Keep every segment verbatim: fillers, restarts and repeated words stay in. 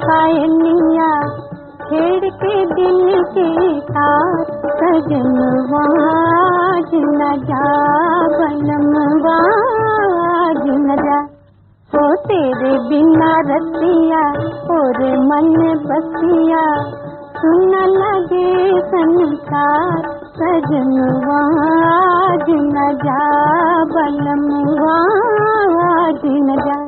पायलिया छेड़ के दिल के तार सजनवा न जा बनवा न जा हो तेरे बिना रतिया और मन बसिया सुन लगे संसार सजनवा न जा बनवा न जा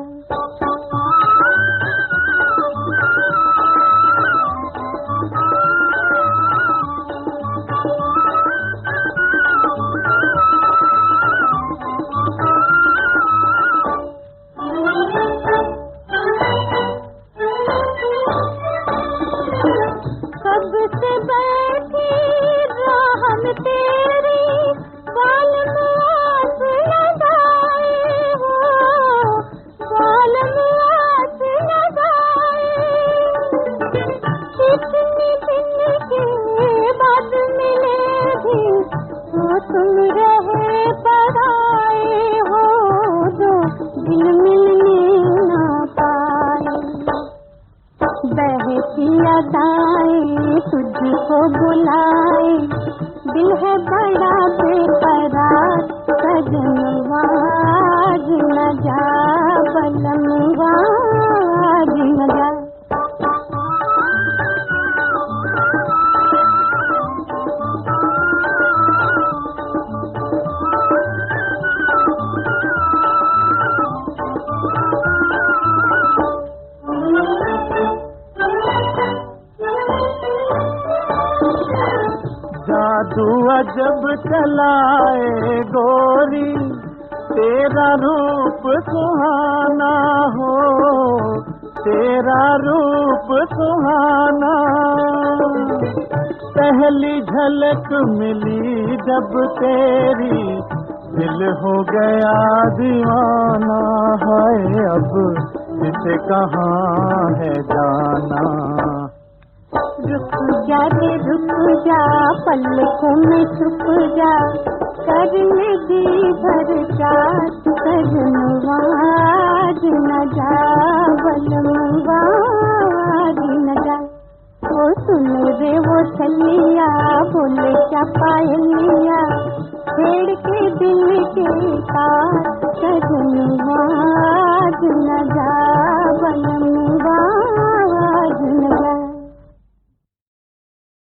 सबसे बैठी राह में तेरी बाल में आस लगाए हो बाल में आस लगाए कितने दिन के बाद मिलेगी तो तुम रहे पराए हो जो दिल मिलने ना पाए बहती अदाएं तुझको बुलाए दिल है बड़ा बेकरार सजनवा न जा बनवा न जा जादू अजब चलाए गोरी तेरा रूप सुहाना हो तेरा रूप सुहाना पहली झलक मिली जब तेरी दिल हो गया दीवाना है अब इसे कहाँ है जाना रुक जा रे रुक जा पलकों में छुप जा करने दी भर चार सजनवा न जा बनवा न जा वो सुन रे वो छलिया बोले क्या पायलिया छेड़ के दिल के तार सजनवा